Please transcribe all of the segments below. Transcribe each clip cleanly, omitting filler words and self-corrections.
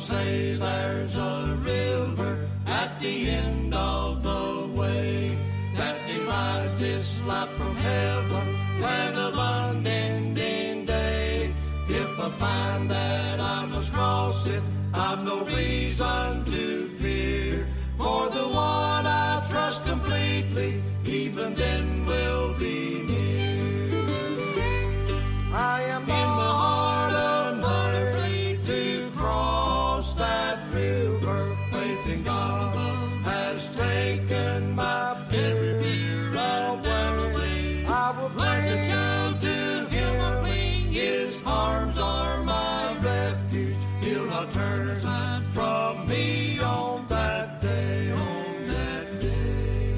say there's a river at the end of the way that divides this life from heaven, land of unending day. If I find that I must cross it, I've no reason to fear, for the one I trust completely, even then will be near. I am in the heart of afraid to cross that river. Faith in God has taken my fear away. I will cling to Him. His arms are my refuge. He'll not turn from me on that day. On that day.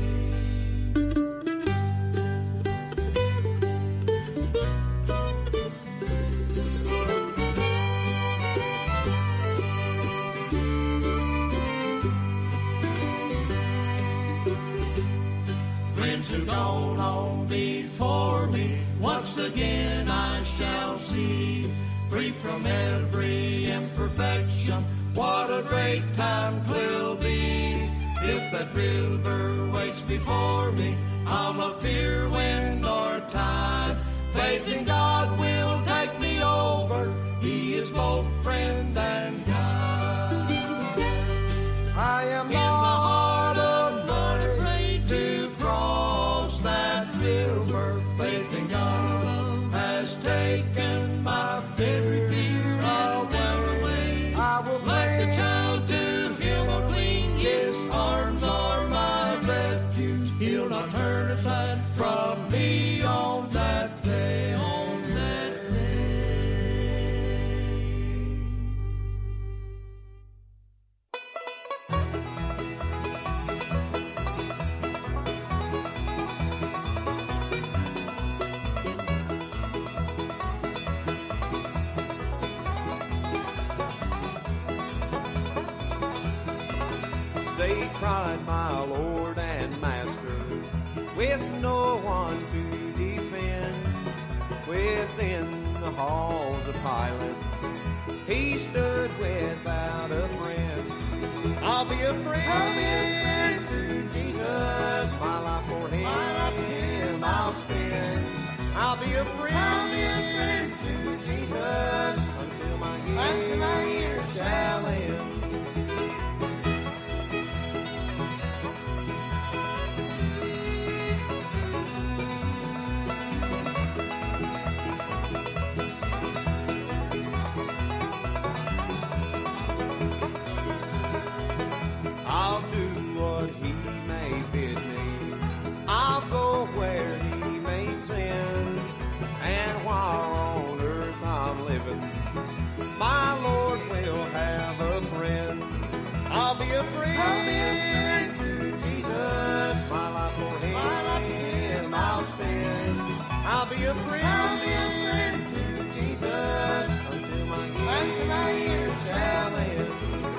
Friends who've gone on before me, once again I shall see, free from every imperfection. What a great time 'twill be. If that river waits before me, I'll not fear wind or tide. Faith in God will take me over. He is both friend and guide. I am not afraid to cross that river. Faith in God has taken my fear away. I will like a child to Him. His arms are my refuge. He'll not turn aside from me on that day. On that day. They tried my Lord and Master with no one to defend. Within the halls of Pilate, He stood without a friend. I'll be a friend to Jesus, my life for Him I'll spend. I'll be a friend to Jesus until my years shall end. I'll do what He may bid me. I'll go where He may send. And while on earth I'm living, my Lord will have a friend. I'll be a friend to Jesus. My life for Him I'll spend. I'll be a friend to Jesus until my years shall end.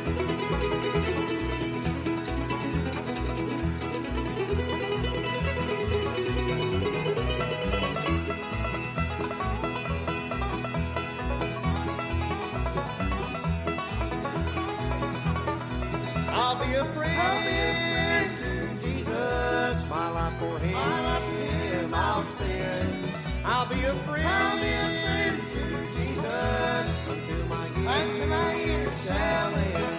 I'll be a friend to Jesus, my life for Him I'll spend. I'll be a friend to Jesus until my years shall end.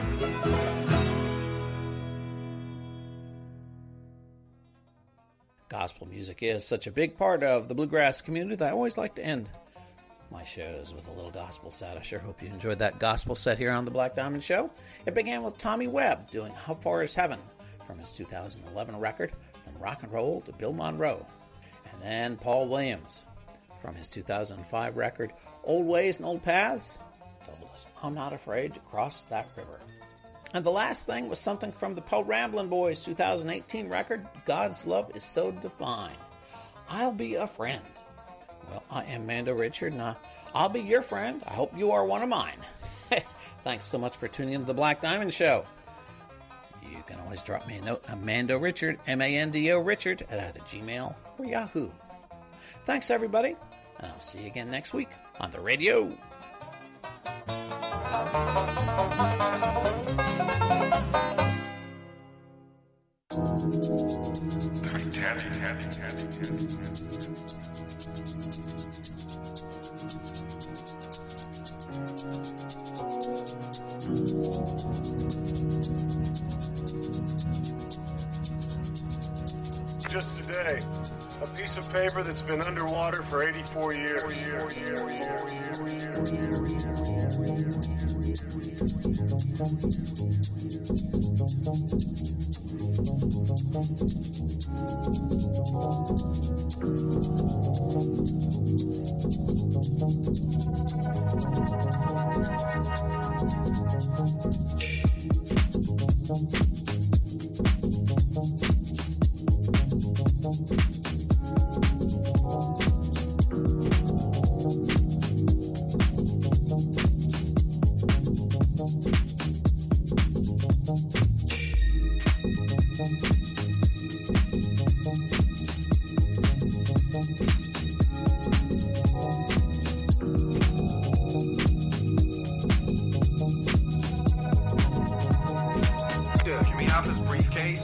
Gospel music is such a big part of the bluegrass community that I always like to end my shows with a little gospel set. I sure hope you enjoyed that gospel set here on the Black Diamond Show. It began with Tommy Webb doing How Far Is Heaven from his 2011 record, From Rock and Roll to Bill Monroe. And then Paul Williams from his 2005 record, Old Ways and Old Paths, told us, I'm not afraid to cross that river. And the last thing was something from the Poe Ramblin' Boys 2018 record, God's Love Is So Divine. I'll be a friend. Well, I am Mando Richard, and I'll be your friend. I hope you are one of mine. Thanks so much for tuning in to the Black Diamond Show. You can always drop me a note. I'm Mando Richard, M-A-N-D-O Richard, at either Gmail or Yahoo. Thanks, everybody, and I'll see you again next week on the radio. Just today, a piece of paper that's been underwater for 84 years. Give me half his briefcase.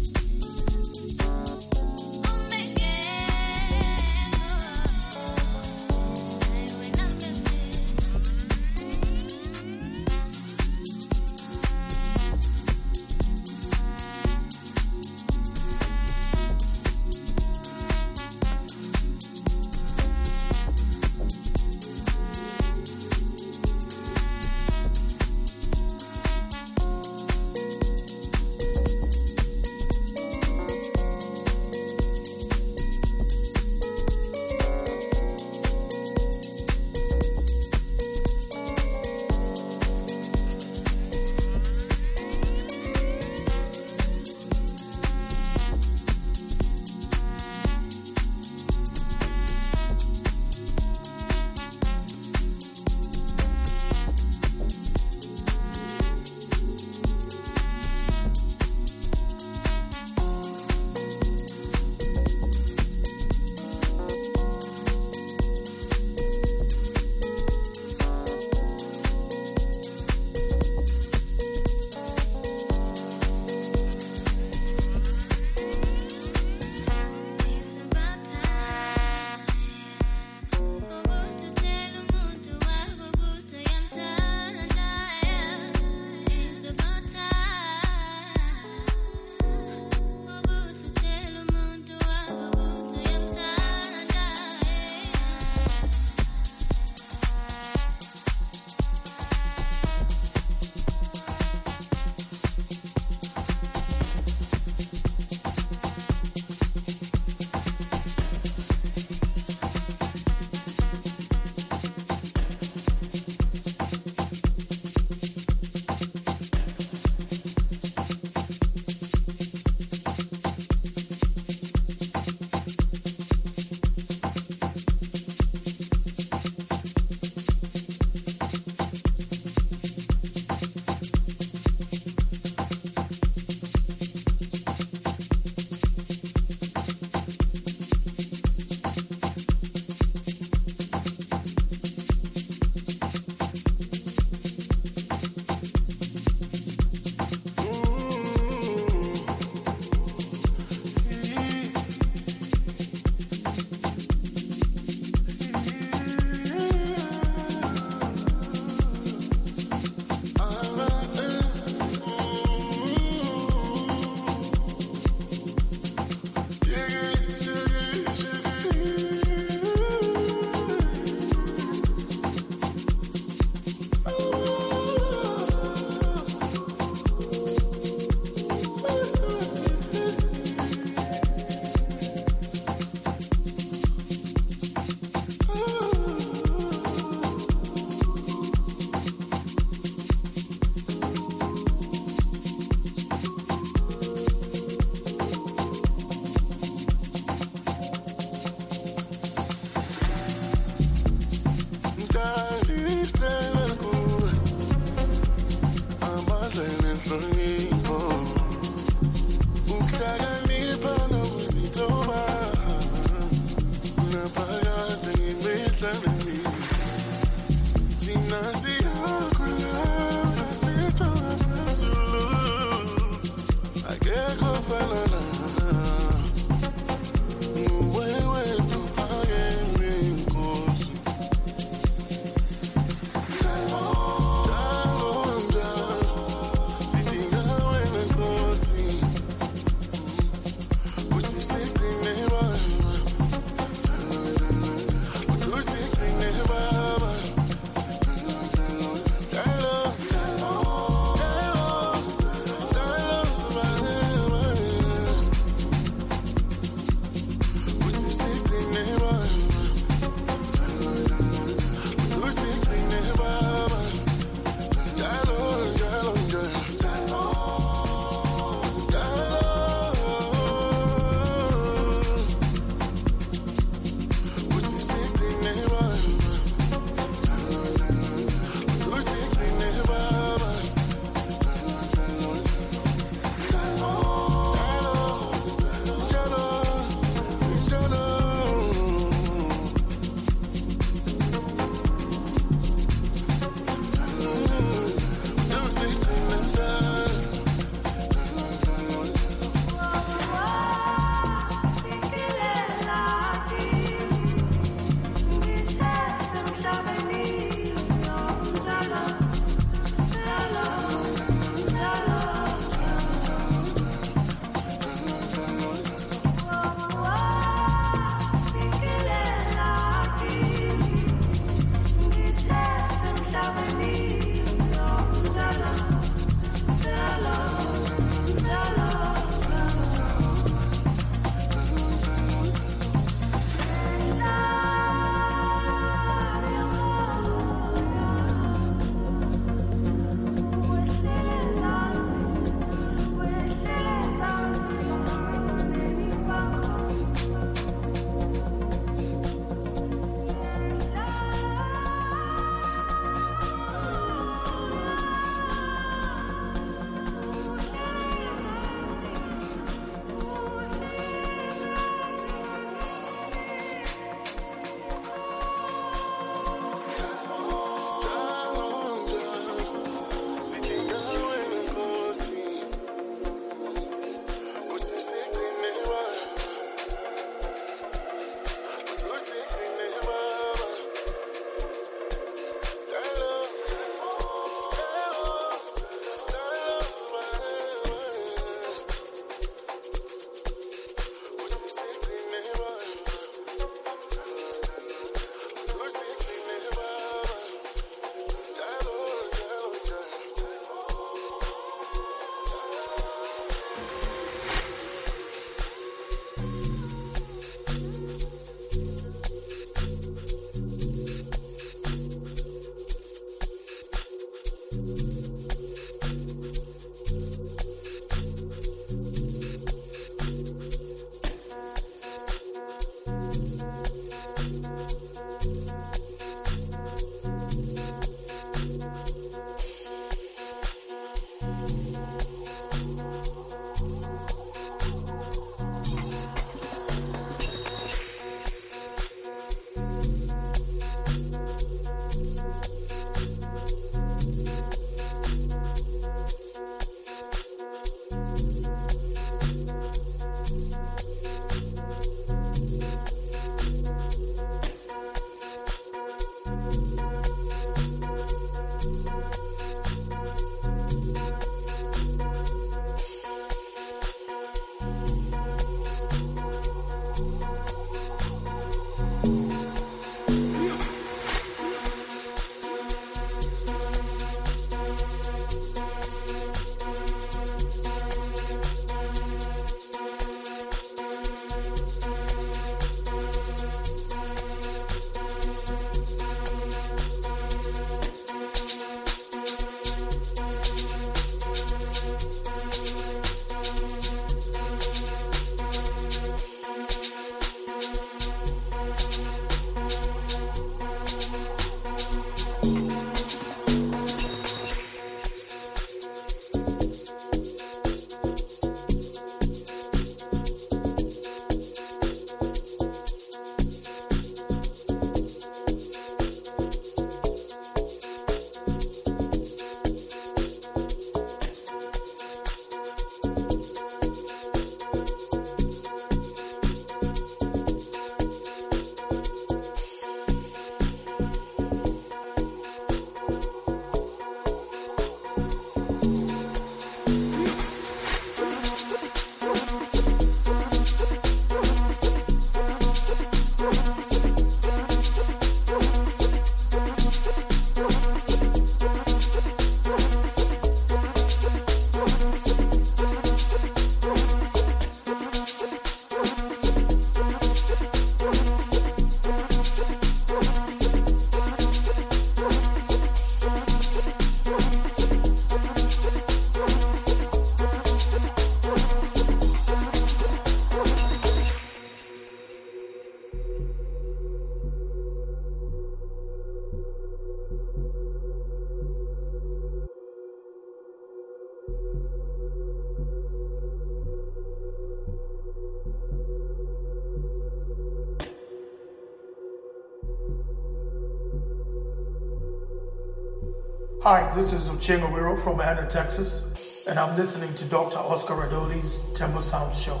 Hi, this is Uchenga Wiro from Atlanta, Texas, and I'm listening to Dr. Oscar Radoli's Temple Sound Show.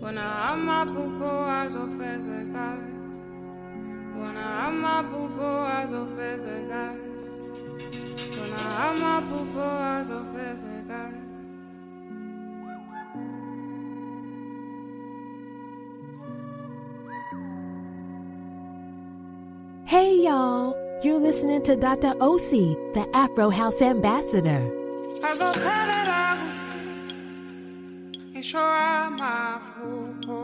Bona amaphupho azofezeka. Bona amaphupho azofezeka. Bona amaphupho azofezeka. Hey y'all, you're listening to Dr. Osi, the Afro House Ambassador. Azophelela ngisho amaphupho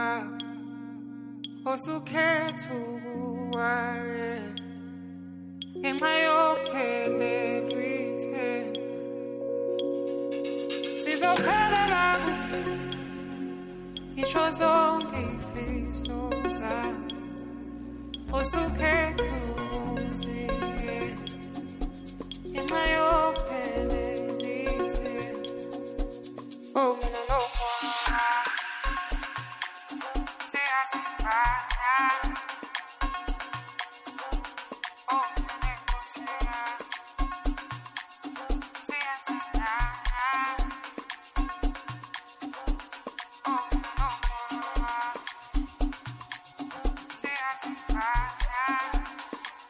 osukhetha ukuwayela ngenxa yokuphelelwa ithemba. Sizophelela ngisho zonke izifiso zami osukhetha ukuziyela ngenxa yokuphelelwa ithemba. Oh, mina no more. Siyathembana. Oh, mina nekosela. Siyathembana. Oh, mina no more. Siyathembana.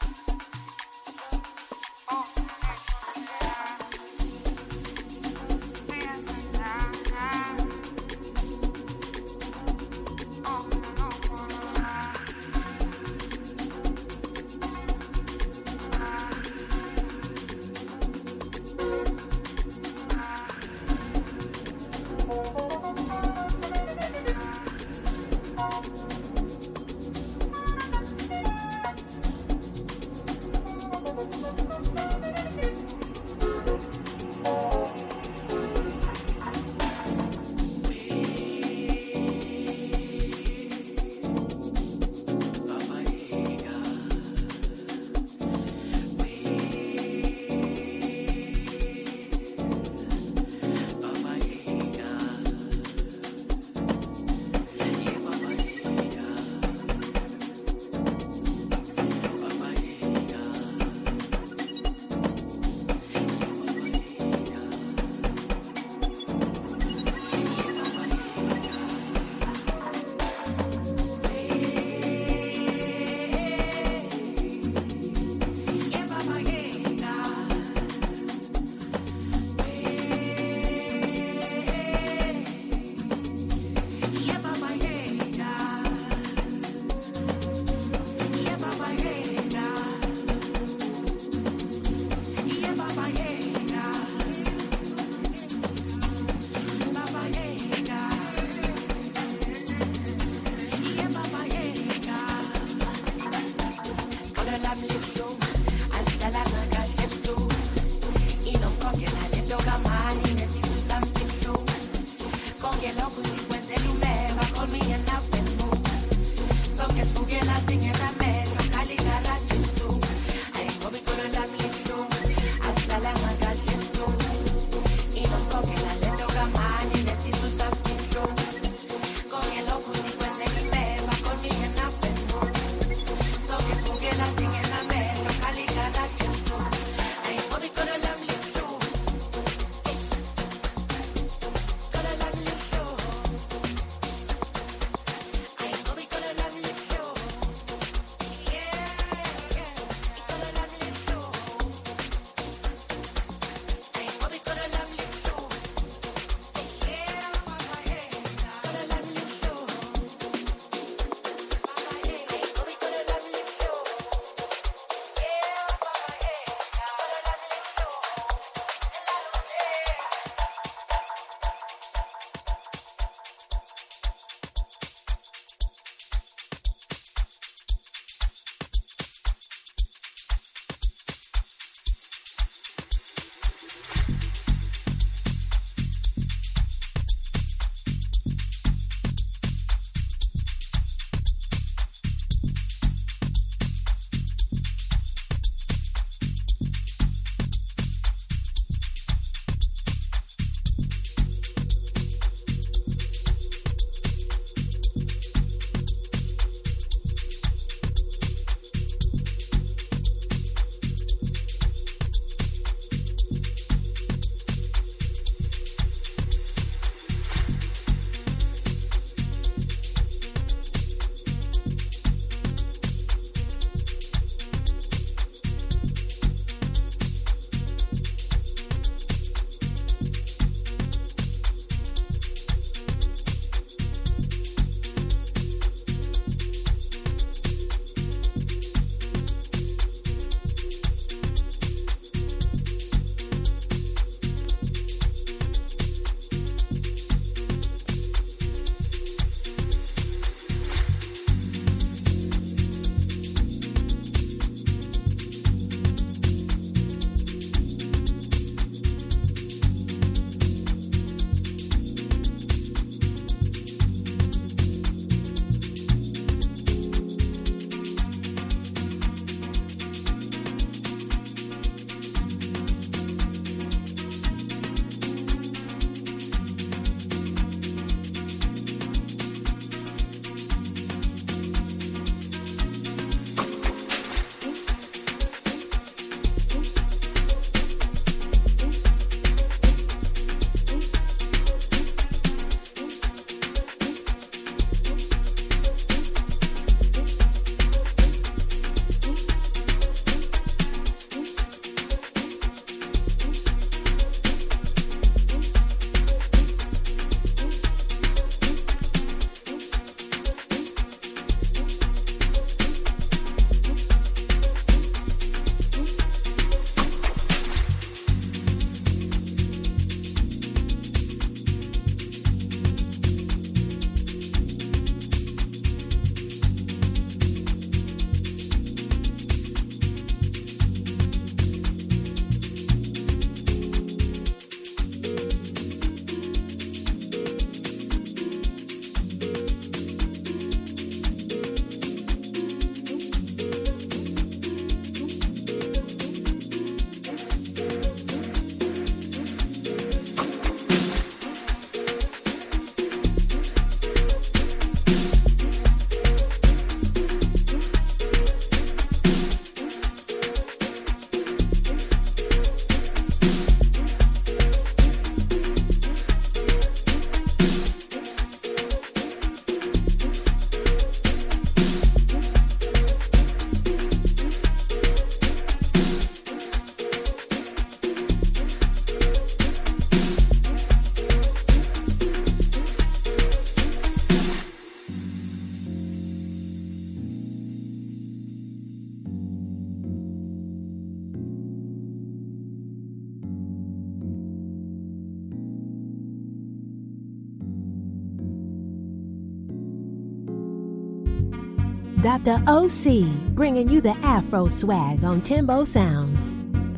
Dr. O.C., bringing you the Afro swag on Timbo Sounds.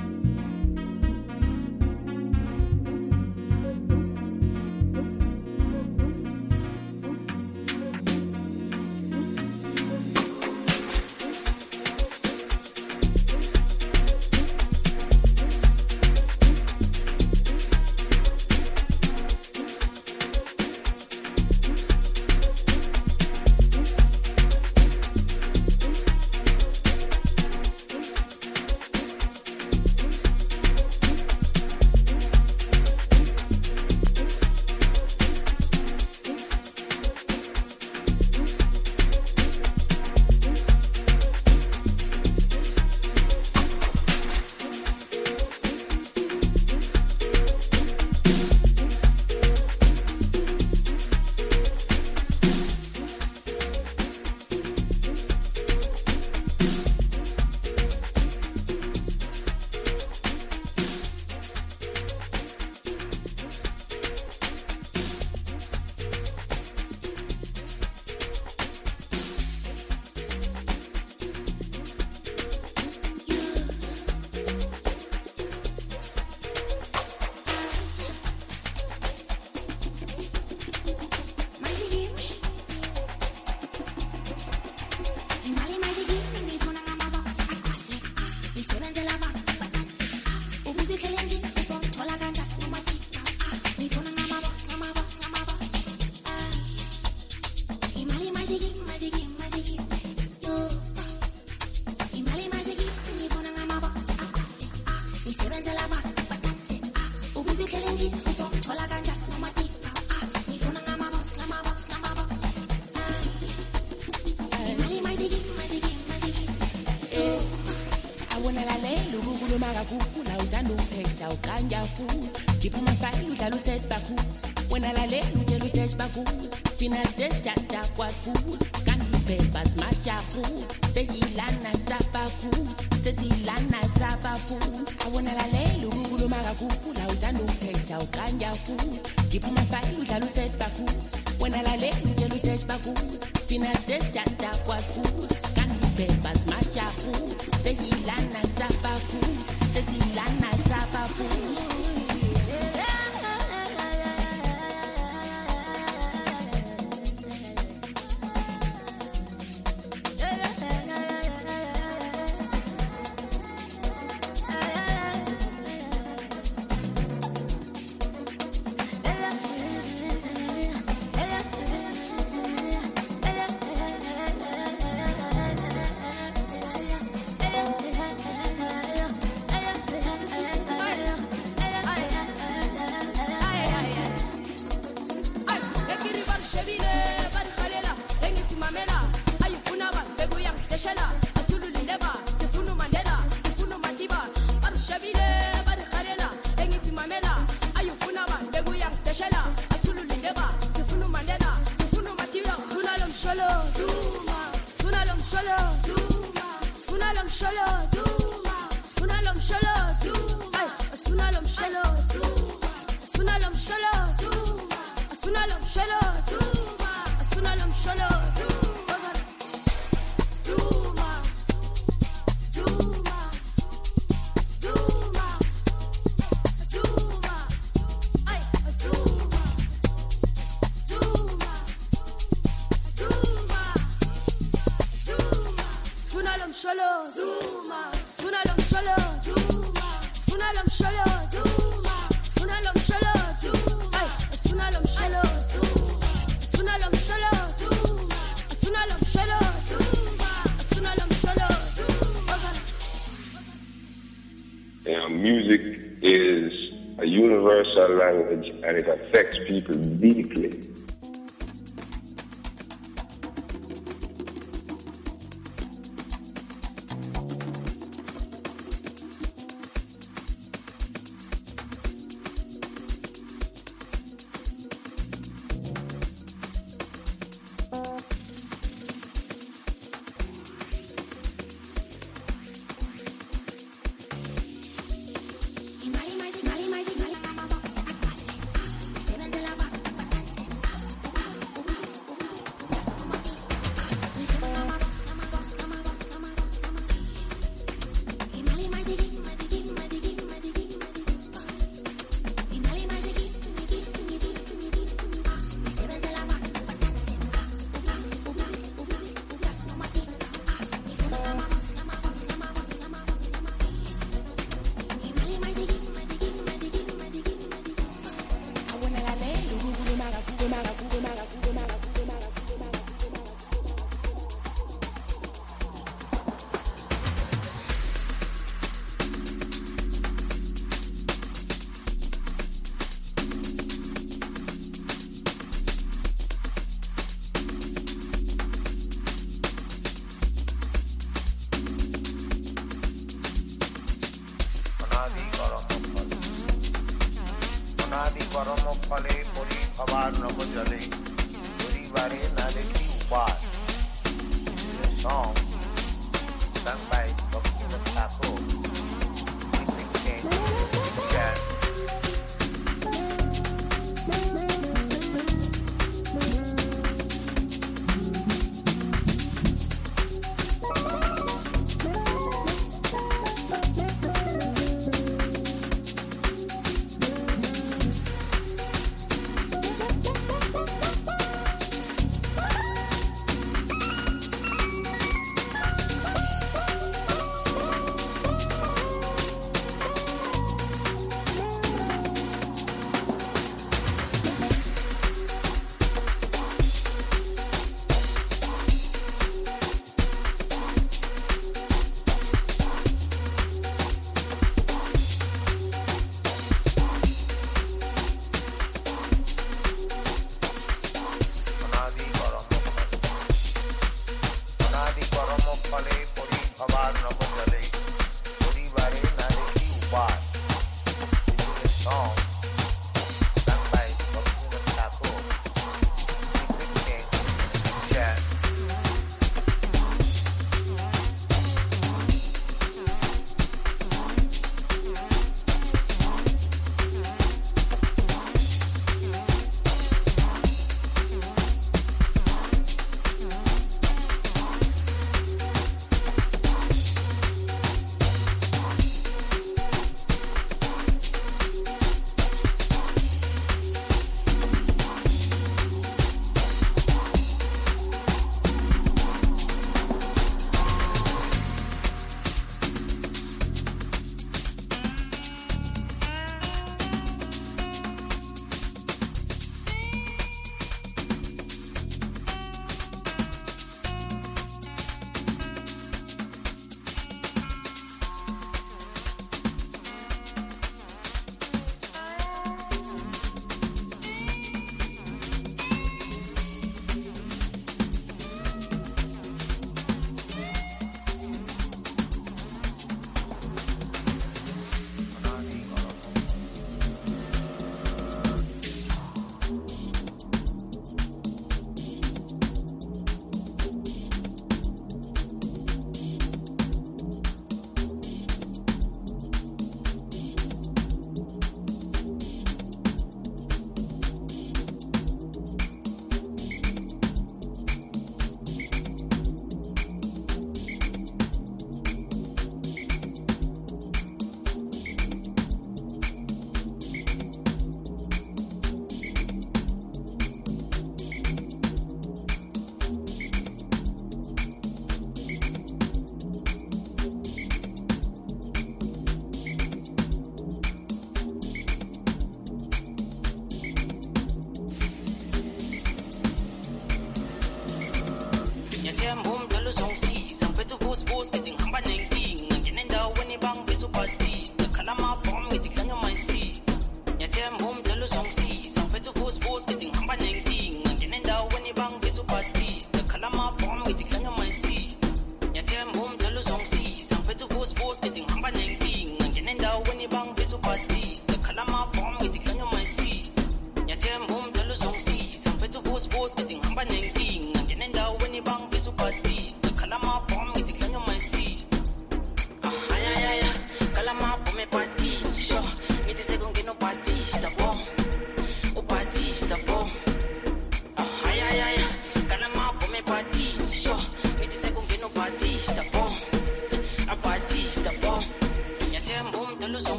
Music is a universal language and it affects people deeply. goromo phale pori bhabar nabo jale pori bare na dekhi upar. This song sung by Bhaktivinoda Thakur. Jazz.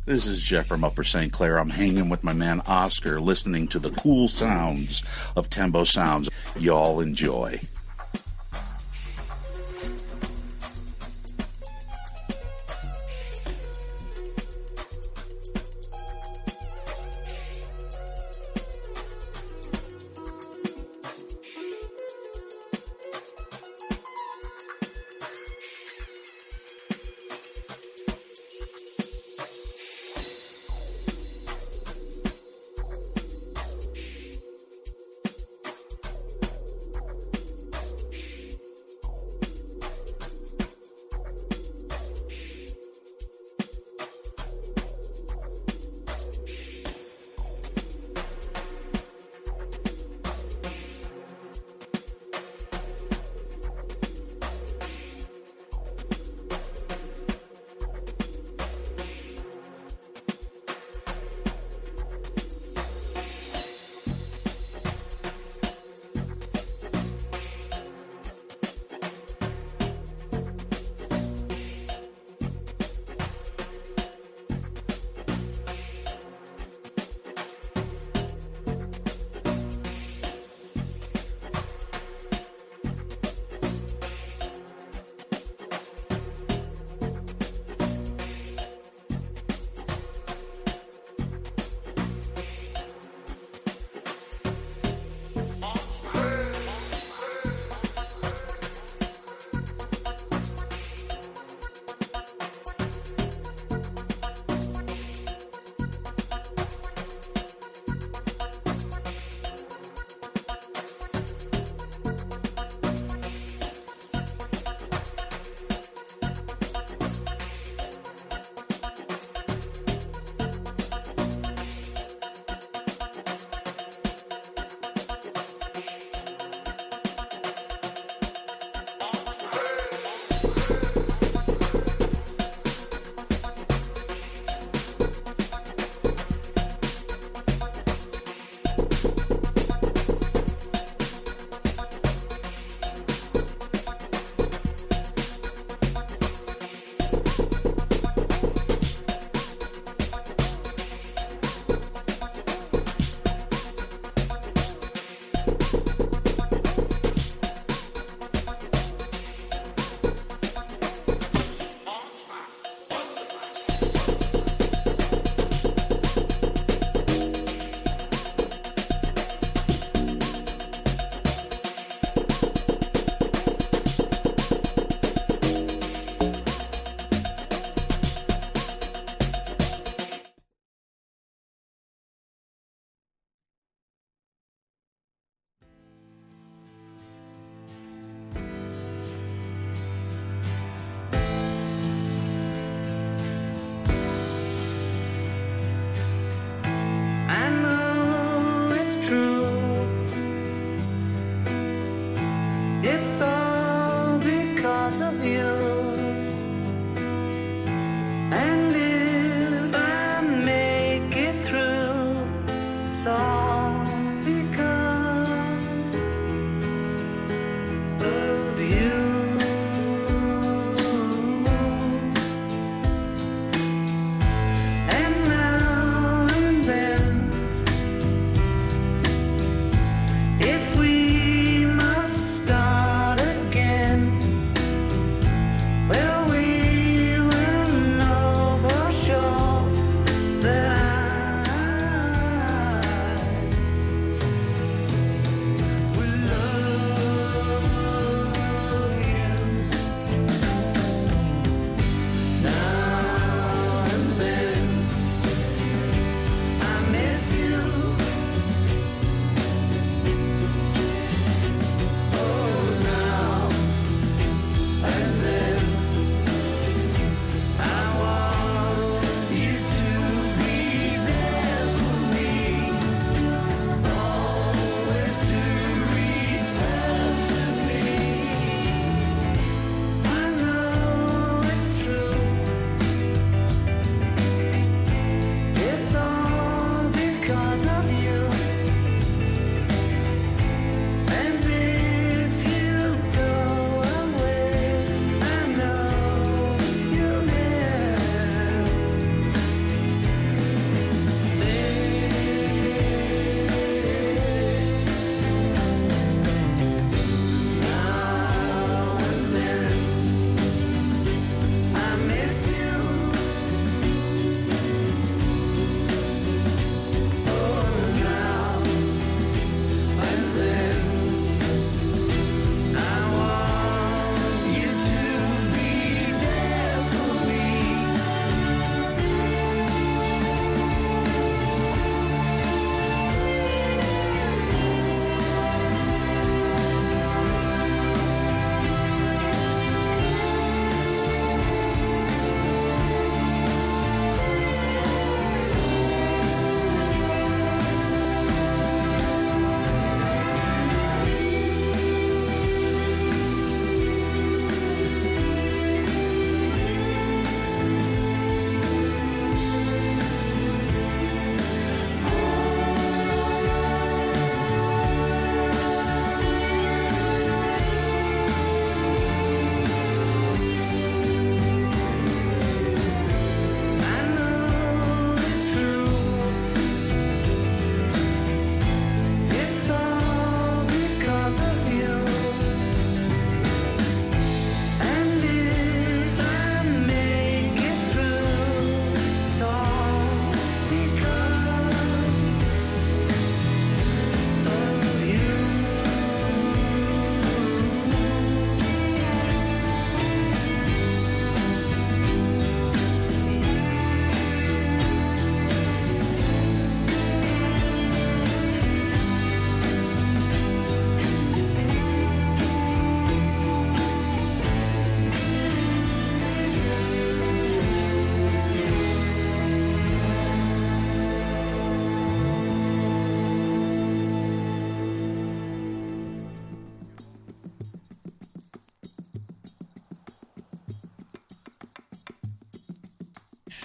This is Jeff from Upper St. Clair. I'm hanging with my man Oscar, listening to the cool sounds of Tembo Sounds. Y'all enjoy.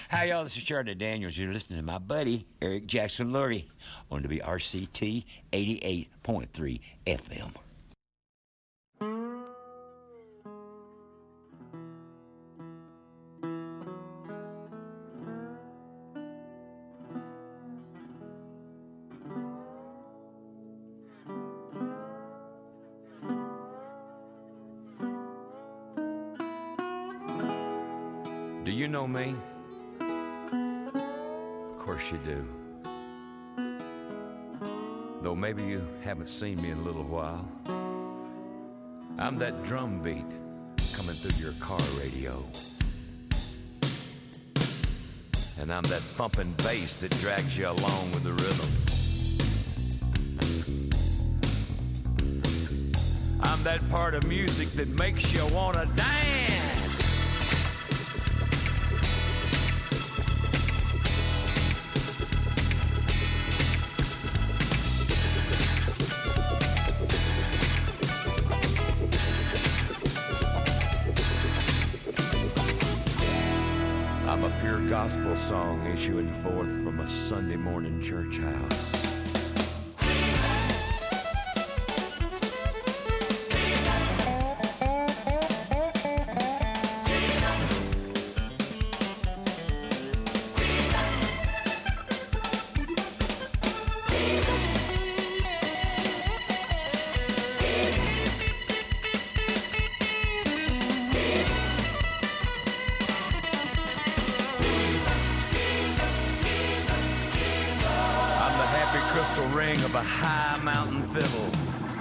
Hi, y'all. This is Charlie Daniels. You're listening to my buddy, Eric Jackson Lurie, on WRCT 88.3 FM. Do you know me? Of course you do. Though maybe you haven't seen me in a little while. I'm that drum beat coming through your car radio. And I'm that thumping bass that drags you along with the rhythm. I'm that part of music that makes you wanna dance. I'm a pure gospel song issuing forth from a Sunday morning church house. Crystal ring of a high mountain fiddle.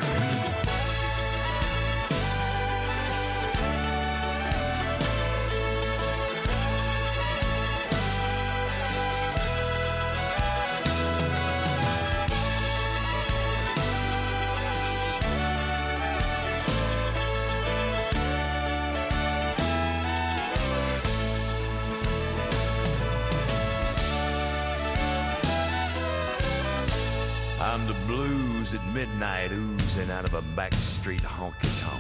I'm the blues at midnight oozing out of a backstreet honky-tonk.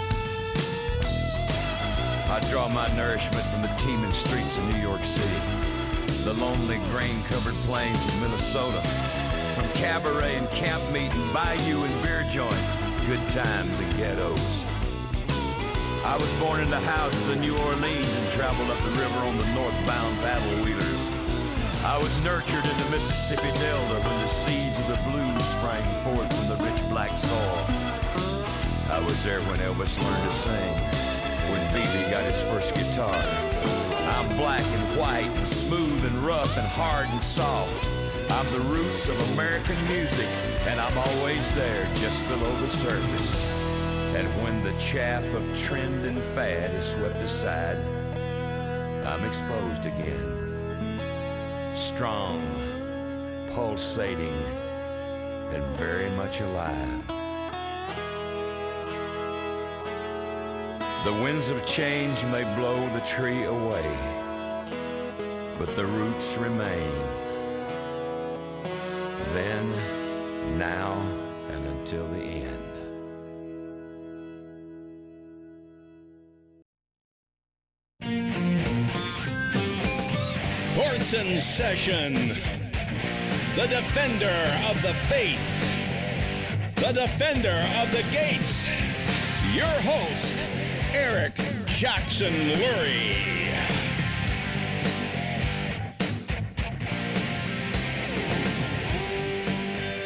I draw my nourishment from the teeming streets of New York City, the lonely grain-covered plains of Minnesota, from cabaret and camp meeting, bayou and beer joint, good times and ghettos. I was born in the houses of New Orleans and traveled up the river on the northbound paddle wheelers. I was nurtured in the Mississippi Delta when the seeds of the blues sprang forth from the rich black soil. I was there when Elvis learned to sing, when B.B. got his first guitar. I'm black and white and smooth and rough and hard and soft. I'm the roots of American music, and I'm always there just below the surface. And when the chaff of trend and fad is swept aside, I'm exposed again. Strong, pulsating, and very much alive. The winds of change may blow the tree away, but the roots remain. Then, now, and until the end. Courts in session. The defender of the faith. The defender of the gates. Your host, Eric Jackson Lurie.